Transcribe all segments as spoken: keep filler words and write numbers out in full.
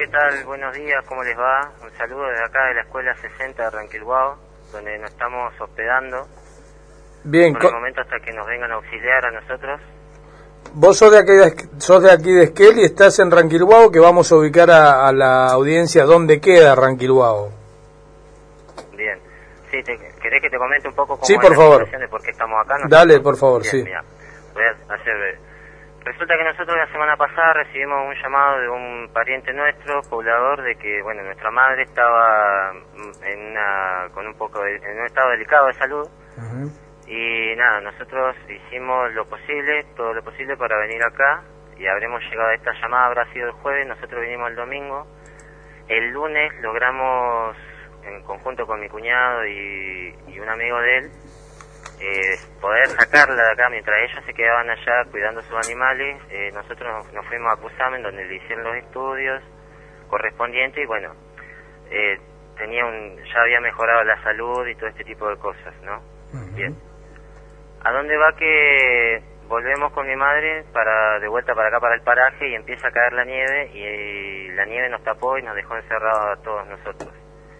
¿qué tal? Buenos días, ¿cómo les va? Un saludo desde acá de la Escuela sesenta de Ranquilhuao, donde nos estamos hospedando. Bien. Por el momento hasta que nos vengan a auxiliar a nosotros. Vos sos de aquí de, sos de, aquí de Esquel y estás en Ranquilhuao, que vamos a ubicar a, a la audiencia dónde queda Ranquilhuao. Bien. Sí, te, ¿querés que te comente un poco cómo sí, es por la favor. situación de por qué estamos acá? ¿Nosotros? Dale, por favor, Bien, sí. Mira, voy a hacer... Resulta que nosotros la semana pasada recibimos un llamado de un pariente nuestro, poblador, de que, bueno, nuestra madre estaba en una, con un poco de, en un estado delicado de salud. Uh-huh. Y nada, nosotros hicimos lo posible, todo lo posible para venir acá, y habremos llegado a esta llamada, habrá sido el jueves, nosotros vinimos el domingo. El lunes logramos, en conjunto con mi cuñado y, y un amigo de él, eh, poder sacarla de acá mientras ellos se quedaban allá cuidando sus animales. Eh, nosotros nos, nos fuimos a Cusamen, donde le hicieron los estudios correspondientes, y bueno, eh, tenía un, ya había mejorado la salud y todo este tipo de cosas, ¿no? Uh-huh. Bien. ¿A dónde va que volvemos con mi madre para de vuelta para acá, para el paraje, y empieza a caer la nieve, y, y la nieve nos tapó y nos dejó encerrados a todos nosotros?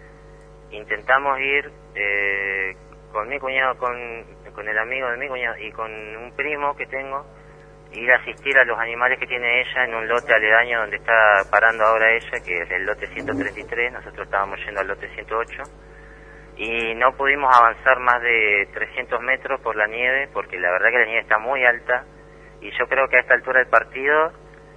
Intentamos ir eh, con mi cuñado, con, con el amigo de mi cuñado y con un primo que tengo, ir a asistir a los animales que tiene ella en un lote aledaño donde está parando ahora ella, que es el lote ciento treinta y tres, nosotros estábamos yendo al lote ciento ocho. Y no pudimos avanzar más de trescientos metros por la nieve, porque la verdad que la nieve está muy alta, y yo creo que a esta altura del partido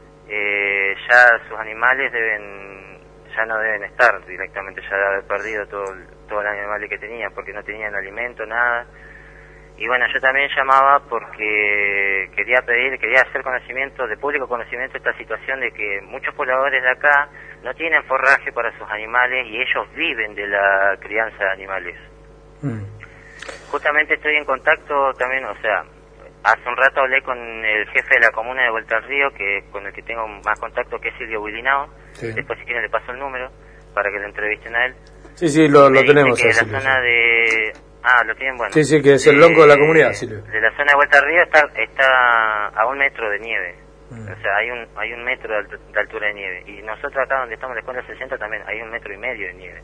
eh, ya sus animales deben ya no deben estar directamente, ya deben haber perdido todo, todo el animal que tenían, porque no tenían alimento, nada. Y bueno, yo también llamaba porque quería pedir, quería hacer conocimiento, de público conocimiento, esta situación de que muchos pobladores de acá no tienen forraje para sus animales y ellos viven de la crianza de animales. Mm. Justamente estoy en contacto también, o sea, hace un rato hablé con el jefe de la comuna de Vuelta al Río, que con el que tengo más contacto, que es Silvio Willinao. Sí. Después si quieren le paso el número para que lo entrevisten a él. Sí, sí, lo, lo tenemos. Que a la Silvio, zona sí. de... Ah, lo tienen, bueno. Sí, sí, que es el lonco de la comunidad, Silvio. De la zona de Vuelta al Río está, está a un metro de nieve. Mm. O sea, hay un hay un metro de, alt de altura de nieve. Y nosotros acá donde estamos en la escuela sesenta también hay un metro y medio de nieve.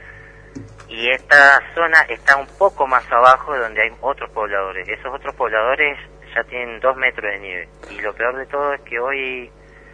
Y esta zona está un poco más abajo, donde hay otros pobladores. Esos otros pobladores ya tienen dos metros de nieve. Y lo peor de todo es que hoy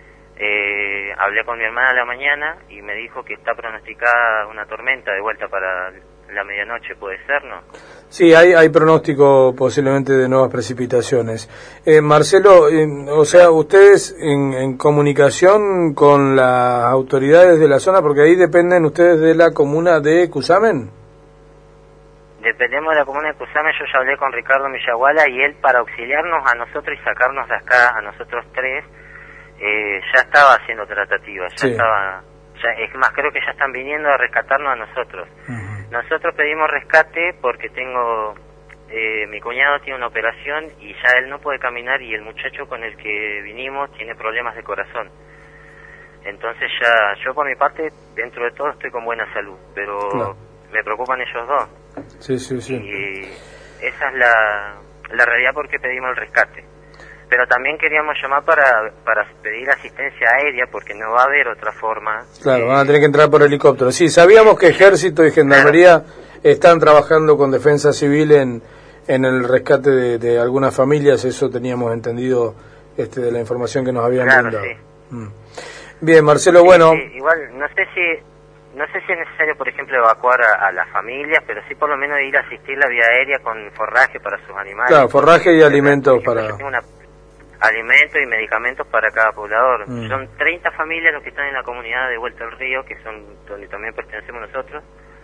eh, hablé con mi hermana a la mañana y me dijo que está pronosticada una tormenta de vuelta para la medianoche. ¿Puede ser, no? Sí, hay, hay pronóstico posiblemente de nuevas precipitaciones. Eh, Marcelo, eh, o sea, ustedes en, en comunicación con las autoridades de la zona, porque ahí dependen ustedes de la comuna de Cusamen. Dependemos de la comuna de Cusamen. Yo ya hablé con Ricardo Millaguala y él, para auxiliarnos a nosotros y sacarnos de acá, a nosotros tres, eh, ya estaba haciendo tratativas, ya sí. estaba... Ya, es más, creo que ya están viniendo a rescatarnos a nosotros. Uh-huh. Nosotros pedimos rescate porque tengo, eh, mi cuñado tiene una operación y ya él no puede caminar, y el muchacho con el que vinimos tiene problemas de corazón. Entonces ya, yo por mi parte, dentro de todo estoy con buena salud, pero claro, me preocupan ellos dos. Sí, sí, sí. Y esa es la, la realidad por qué pedimos el rescate. Pero también queríamos llamar para para pedir asistencia aérea, porque no va a haber otra forma. Claro, van a tener que entrar por helicóptero. Sí, sabíamos que Ejército y Gendarmería claro. están trabajando con Defensa Civil en, en el rescate de, de algunas familias, eso teníamos entendido este de la información que nos habían claro, brindado. Sí. Mm. Bien, Marcelo, sí, bueno... Sí, igual, no sé si no sé si es necesario, por ejemplo, evacuar a, a las familias, pero sí por lo menos ir a asistir la vía aérea con forraje para sus animales. Claro, forraje y alimentos para... Yo tengo una alimentos y medicamentos para cada poblador. Mm. Son treinta familias los que están en la comunidad de Vuelta al Río, que son donde también pertenecemos nosotros,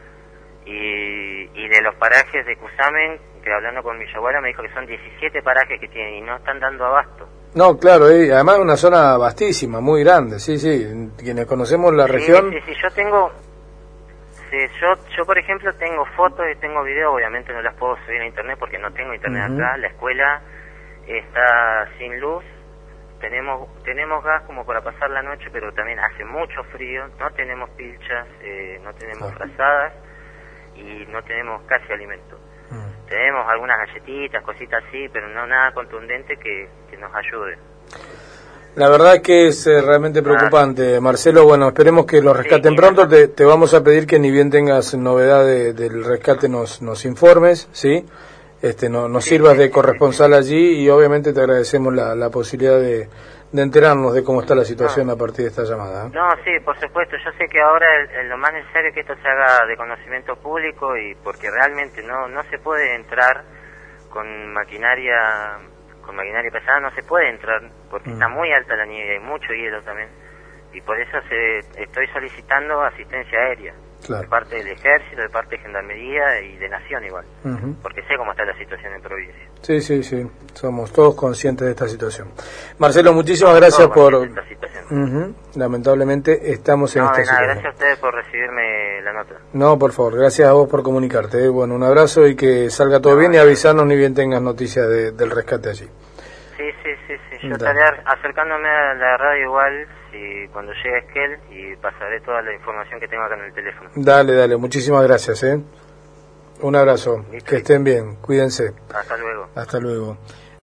y, y de los parajes de Cusamen, que hablando con Millaguala me dijo que son diecisiete parajes que tienen y no están dando abasto. No, claro, y además es una zona vastísima, muy grande, sí, sí, quienes conocemos la sí, región... Sí, sí, yo tengo... Sí, yo, yo, por ejemplo, tengo fotos y tengo videos, obviamente no las puedo subir a internet porque no tengo internet uh-huh. acá, la escuela... está sin luz, tenemos tenemos gas como para pasar la noche, pero también hace mucho frío, no tenemos pilchas, eh, no tenemos frazadas y no tenemos casi alimento. Mm. Tenemos algunas galletitas, cositas así, pero no nada contundente que, que nos ayude. La verdad es que es eh, realmente preocupante, Marcelo. Bueno, esperemos que los rescaten sí, pronto. Te, te vamos a pedir que ni bien tengas novedad de, del rescate nos, nos informes, ¿sí? Este, no, nos sí, sirvas sí, de corresponsal sí, allí y obviamente te agradecemos la, la posibilidad de, de enterarnos de cómo está la situación no. a partir de esta llamada. ¿eh? No, sí, por supuesto. Yo sé que ahora el, el, lo más necesario es que esto se haga de conocimiento público y porque realmente no no se puede entrar con maquinaria con maquinaria pesada, no se puede entrar porque mm. está muy alta la nieve, hay mucho hielo también y por eso se estoy solicitando asistencia aérea. Claro. De parte del Ejército, de parte de Gendarmería y de Nación igual, uh-huh. porque sé cómo está la situación en provincia. Sí, sí, sí, somos todos conscientes de esta situación. Marcelo, muchísimas no, gracias por... Uh-huh. Lamentablemente estamos en no, esta de nada, situación. Gracias a ustedes por recibirme la nota. No, por favor, gracias a vos por comunicarte. ¿eh? Bueno, un abrazo y que salga todo no, bien y avisarnos ni bien tengas noticias de, del rescate allí. Sí, sí, sí, sí. Yo estaré acercándome a la radio igual si cuando llegue Esquel y pasaré toda la información que tengo acá en el teléfono. Dale, dale, muchísimas gracias, ¿eh? Un abrazo, ¿Listo? Que estén bien, cuídense. Hasta luego. Hasta luego.